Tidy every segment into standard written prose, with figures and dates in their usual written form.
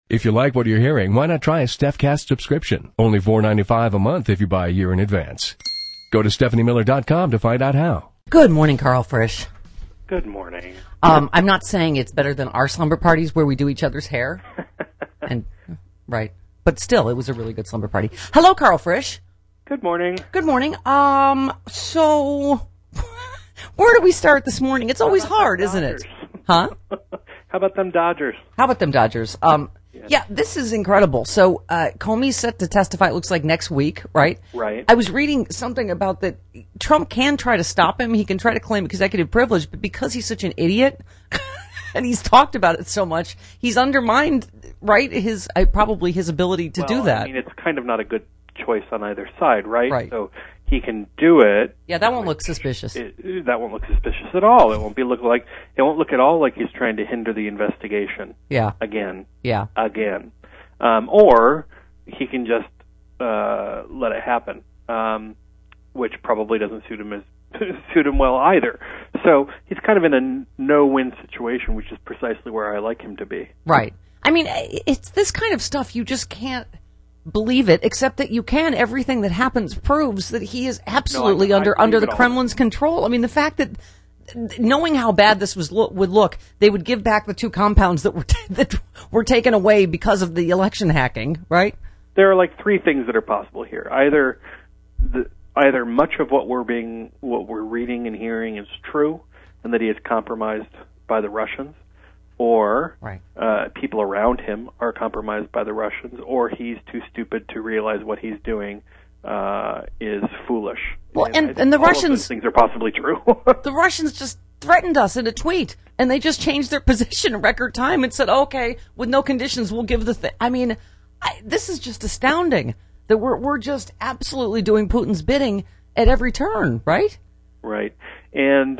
If you like what you're hearing, why not try a StephCast subscription? Only $4.95 a month if you buy a year in advance. Go to StephanieMiller.com to find out how. Good morning, Carl Frisch. Good morning. I'm not saying it's better than our slumber parties where we do each other's hair. Right. But still, it was a really good slumber party. Hello, Carl Frisch. Good morning. Good morning. So where do we start this morning? It's always hard, isn't it? Huh? How about them Dodgers? How about them Dodgers? Yeah, this is incredible. So, Comey's set to testify, it looks like next week, right? Right. I was reading something about that Trump can try to stop him. He can try to claim executive privilege, but because he's such an idiot, and he's talked about it so much, he's undermined, right, probably his ability to do that. I mean, it's kind of not a good choice on either side, right? Right. So he can do it. Yeah, that won't look suspicious. That won't look suspicious at all. It won't look at all like he's trying to hinder the investigation. Yeah. Again. Yeah. Again. Or he can just let it happen, which probably doesn't suit him well either. So he's kind of in a no-win situation, which is precisely where I like him to be. Right. I mean, it's this kind of stuff you just can't believe it, except that you can. Everything that happens proves that he is absolutely under the Kremlin's control. I mean, the fact that, knowing how bad this would look, they would give back the two compounds that were taken away because of the election hacking, right? There are like three things that are possible here. Either much of what we're reading and hearing is true, and that he is compromised by the Russians, or right. People around him are compromised by the Russians, or he's too stupid to realize what he's doing is foolish. Well, and the Russians, all of those things are possibly true. The Russians just threatened us in a tweet, and they just changed their position in record time and said, "Okay, with no conditions, we'll give the thing." I mean, this is just astounding that we're just absolutely doing Putin's bidding at every turn, right? Right. And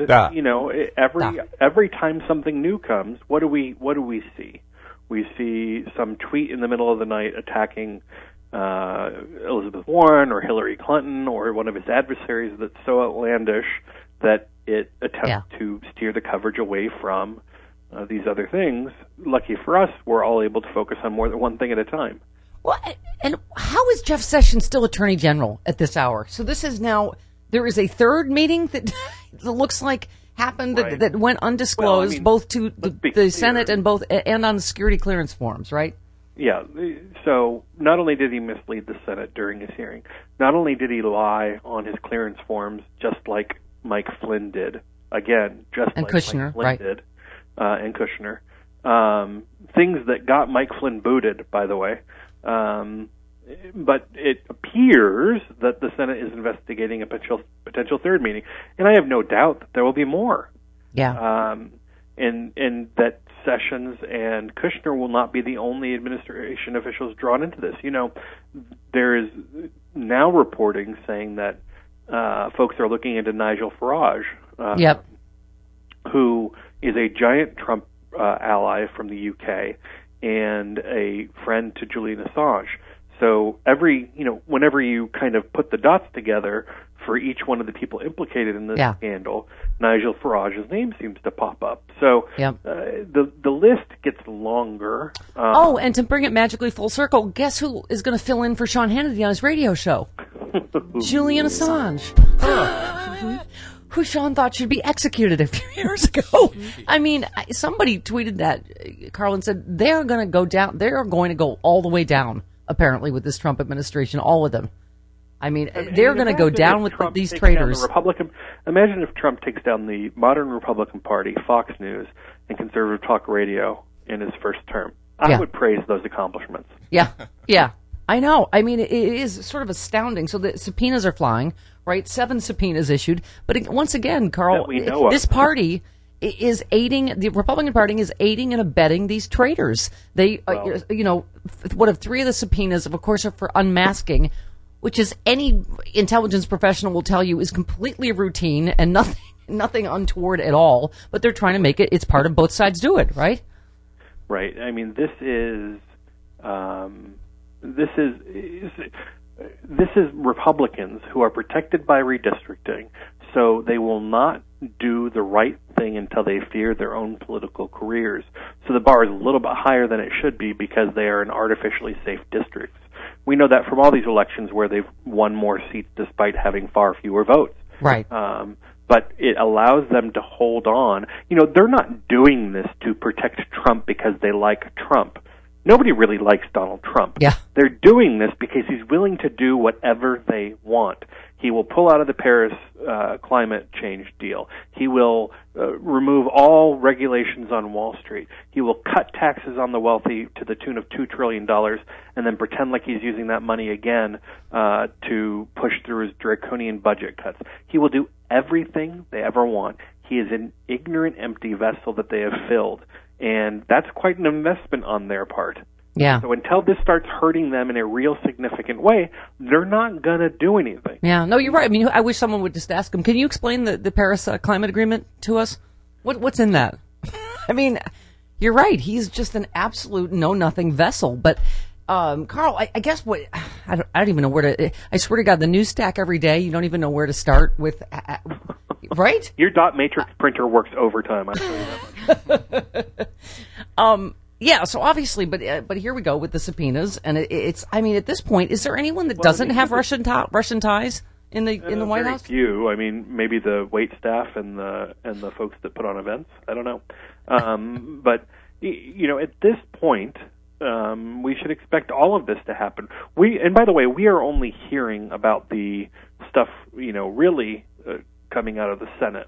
every time something new comes, what do we see? We see some tweet in the middle of the night attacking Elizabeth Warren or Hillary Clinton or one of his adversaries that's so outlandish that it attempts to steer the coverage away from these other things. Lucky for us, we're all able to focus on more than one thing at a time. Well, and how is Jeff Sessions still Attorney General at this hour? So this is now... There is a third meeting that looks like happened that went undisclosed, both to the Senate and on the security clearance forms, right? Yeah. So not only did he mislead the Senate during his hearing, not only did he lie on his clearance forms, just like Mike Flynn did, Kushner, Mike Flynn did, and Kushner, things that got Mike Flynn booted, by the way. But it appears that the Senate is investigating a potential third meeting, and I have no doubt that there will be more. Yeah. And that Sessions and Kushner will not be the only administration officials drawn into this. You know, there is now reporting saying that folks are looking into Nigel Farage, who is a giant Trump ally from the UK and a friend to Julian Assange. So whenever you kind of put the dots together for each one of the people implicated in this scandal, Nigel Farage's name seems to pop up. So the list gets longer. And to bring it magically full circle, guess who is going to fill in for Sean Hannity on his radio show? Julian Assange. Who Sean thought should be executed a few years ago. I mean, somebody tweeted that, Carl, and said they're going to go down. They're going to go all the way down, apparently, with this Trump administration, all of them. I mean they're going to go down with these traitors. Imagine if Trump takes down the modern Republican Party, Fox News, and conservative talk radio in his first term. I would praise those accomplishments. Yeah. I know. I mean, it is sort of astounding. So the subpoenas are flying, right? 7 subpoenas issued. But once again, Carl, this party is aiding, the Republican Party is aiding and abetting these traitors. They, what if 3 of the subpoenas, of course, are for unmasking, which is any intelligence professional will tell you is completely routine and nothing untoward at all. But they're trying to make it's part of both sides do it, right? Right. I mean, this is Republicans who are protected by redistricting, so they will not do the right thing until they fear their own political careers. So the bar is a little bit higher than it should be because they are in artificially safe districts. We know that from all these elections where they've won more seats despite having far fewer votes. Right. But it allows them to hold on. You know, they're not doing this to protect Trump because they like Trump. Nobody really likes Donald Trump. Yeah. They're doing this because he's willing to do whatever they want. He will pull out of the Paris climate change deal. He will remove all regulations on Wall Street. He will cut taxes on the wealthy to the tune of $2 trillion and then pretend like he's using that money again to push through his draconian budget cuts. He will do everything they ever want. He is an ignorant, empty vessel that they have filled, and that's quite an investment on their part. Yeah. So until this starts hurting them in a real significant way, they're not going to do anything. Yeah. No, you're right. I mean, I wish someone would just ask him, can you explain the Paris Climate Agreement to us? What's in that? I mean, you're right. He's just an absolute know-nothing vessel. But, Carl, I guess I don't even know where to, I swear to God, the news stack every day, you don't even know where to start with, right? Your dot matrix printer works overtime, I'll tell you that much. Yeah, so obviously, but here we go with the subpoenas, and it's. I mean, at this point, is there anyone that doesn't have Russian ties in the White House? Very few. I mean, maybe the wait staff and the folks that put on events. I don't know, but you know, at this point, we should expect all of this to happen. And by the way, we are only hearing about the stuff, you know, really coming out of the Senate.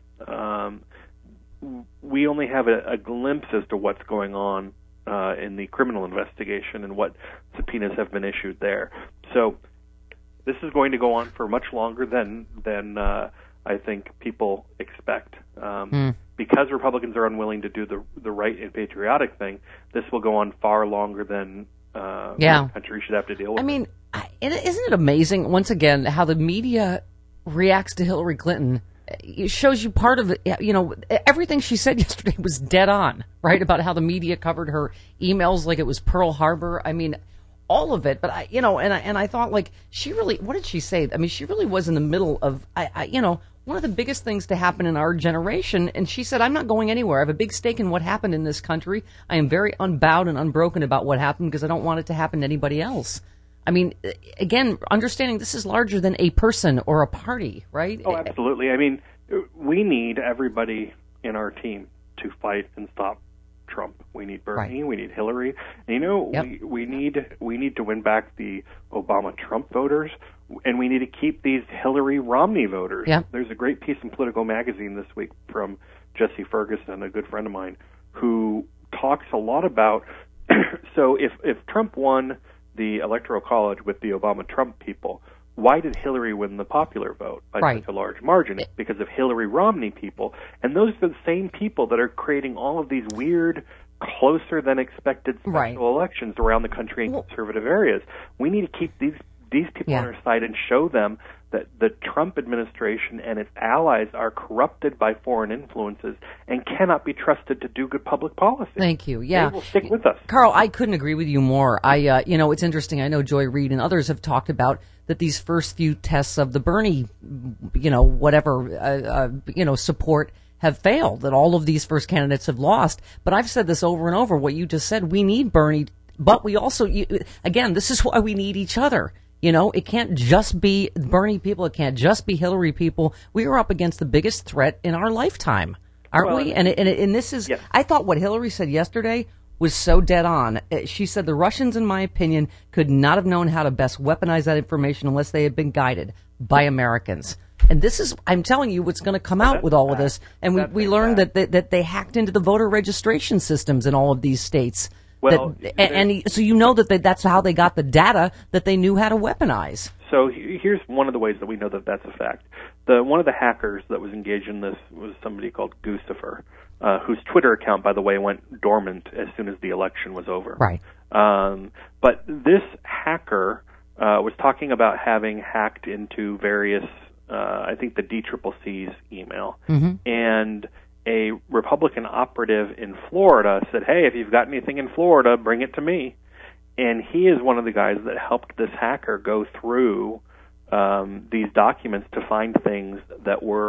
We only have a glimpse as to what's going on in the criminal investigation and what subpoenas have been issued there. So this is going to go on for much longer than I think people expect. Because Republicans are unwilling to do the right and patriotic thing, this will go on far longer than the country should have to deal with. I mean, isn't it amazing, once again, how the media reacts to Hillary Clinton? It shows you part of it. You know, everything she said yesterday was dead on, right? About how the media covered her emails like it was Pearl Harbor. I mean, all of it. But I thought, like, she really, what did she say? I mean, she really was in the middle of, one of the biggest things to happen in our generation. And she said, I'm not going anywhere. I have a big stake in what happened in this country. I am very unbowed and unbroken about what happened because I don't want it to happen to anybody else. I mean, again, understanding this is larger than a person or a party, right? Oh, absolutely. I mean, we need everybody in our team to fight and stop Trump. We need Bernie. Right. We need Hillary. And, you know, we need to win back the Obama-Trump voters, and we need to keep these Hillary-Romney voters. Yep. There's a great piece in Politico Magazine this week from Jesse Ferguson, a good friend of mine, who talks a lot about so if Trump won the Electoral College with the Obama-Trump people, why did Hillary win the popular vote by such a large margin? Because of Hillary-Romney people. And those are the same people that are creating all of these weird, closer-than-expected special elections around the country in conservative areas. We need to keep these people on our side and show them that the Trump administration and its allies are corrupted by foreign influences and cannot be trusted to do good public policy. Thank you. Yeah. They will stick with us. Carl, I couldn't agree with you more. It's interesting. I know Joy Reid and others have talked about that these first few tests of the Bernie, support have failed, that all of these first candidates have lost. But I've said this over and over, what you just said, we need Bernie, but we also, again, this is why we need each other. You know, it can't just be Bernie people. It can't just be Hillary people. We are up against the biggest threat in our lifetime, aren't we? And this is, I thought what Hillary said yesterday was so dead on. She said the Russians, in my opinion, could not have known how to best weaponize that information unless they had been guided by Americans. And this is, I'm telling you, what's going to come out with all of this. And we learned that they hacked into the voter registration systems in all of these states. Well, so you know that's how they got the data that they knew how to weaponize. So here's one of the ways that we know that that's a fact. One of the hackers that was engaged in this was somebody called Guccifer, whose Twitter account, by the way, went dormant as soon as the election was over. Right. But this hacker was talking about having hacked into various, I think the DCCC's email, and a Republican operative in Florida said, hey, if you've got anything in Florida, bring it to me. And he is one of the guys that helped this hacker go through these documents to find things that were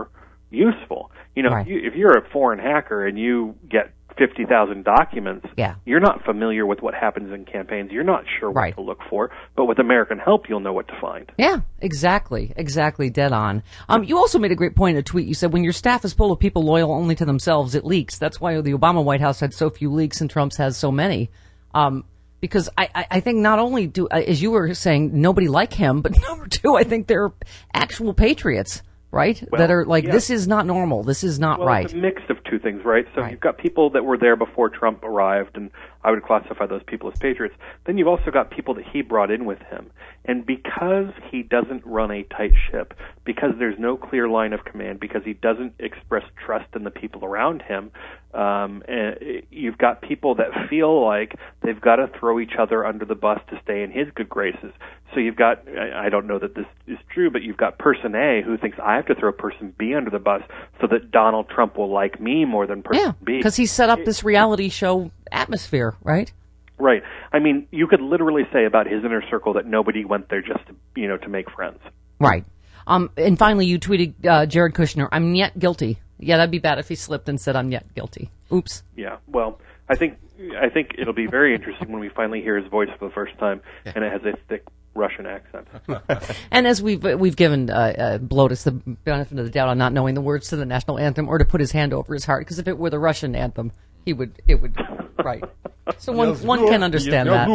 useful. You know, right. if you're a foreign hacker and you get 50,000 documents, yeah. you're not familiar with what happens in campaigns. You're not sure what right. to look for. But with American help, you'll know what to find. Yeah, exactly. Dead on. You also made a great point in a tweet. You said, when your staff is full of people loyal only to themselves, it leaks. That's why the Obama White House had so few leaks and Trump's has so many. Because I think not only do, as you were saying, nobody like him, but number two, I think they're actual patriots. Right? Well, that are like, yeah. This is not normal. This is not right. It's a mix of two things, right? So right. You've got people that were there before Trump arrived, and I would classify those people as patriots. Then you've also got people that he brought in with him. And because he doesn't run a tight ship, because there's no clear line of command, because he doesn't express trust in the people around him, you've got people that feel like they've got to throw each other under the bus to stay in his good graces. So you've got, I don't know that this is true, but you've got person A who thinks I have to throw person B under the bus so that Donald Trump will like me more than person B. Because he set up this reality show atmosphere, right? Right. I mean, you could literally say about his inner circle that nobody went there just to make friends. Right. And finally, you tweeted Jared Kushner, "I'm yet guilty." Yeah, that'd be bad if he slipped and said, "I'm yet guilty." Oops. Yeah. Well, I think it'll be very interesting when we finally hear his voice for the first time, and it has a thick Russian accent. And as we've given Blotus the benefit of the doubt on not knowing the words to the national anthem, or to put his hand over his heart, because if it were the Russian anthem, it would right. So one can understand that.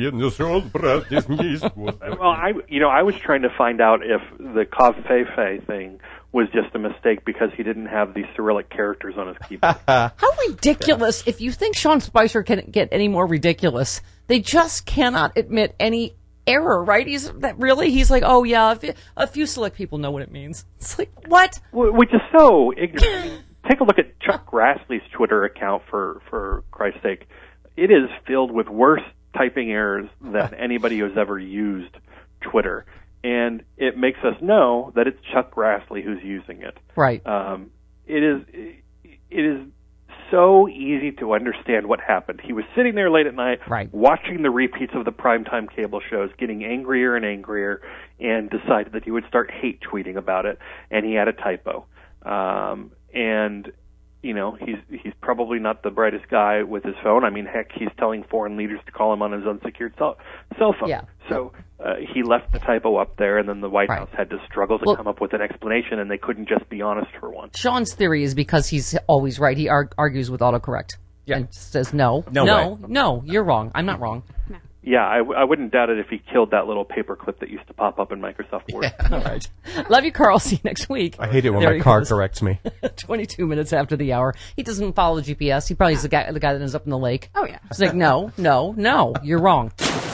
Well, I was trying to find out if the Kavfefe thing was just a mistake because he didn't have the Cyrillic characters on his keyboard. How ridiculous! If you think Sean Spicer can get any more ridiculous, they just cannot admit any error, right? He's like, oh yeah, a few select people know what it means. It's like, what? Which is so ignorant. I mean, take a look at Chuck Grassley's Twitter account, for Christ's sake. It is filled with worse typing errors than anybody who's ever used Twitter. And it makes us know that it's Chuck Grassley who's using it. Right. It is so easy to understand what happened. He was sitting there late at night, right, watching the repeats of the primetime cable shows, getting angrier and angrier, and decided that he would start hate tweeting about it. And he had a typo. And he's probably not the brightest guy with his phone. I mean, heck, he's telling foreign leaders to call him on his unsecured cell phone. Yeah. So he left the typo up there, and then the White House had to struggle to come up with an explanation, and they couldn't just be honest for once. Sean's theory is because he's always right. He argues with autocorrect and says, no, you're wrong. I'm not wrong. No. Yeah, I wouldn't doubt it if he killed that little paperclip that used to pop up in Microsoft Word. Yeah. All right. Love you, Carl. See you next week. I hate it when my car corrects me. 22 minutes after the hour. He doesn't follow GPS. He probably is the guy that ends up in the lake. Oh, yeah. He's like, no, you're wrong.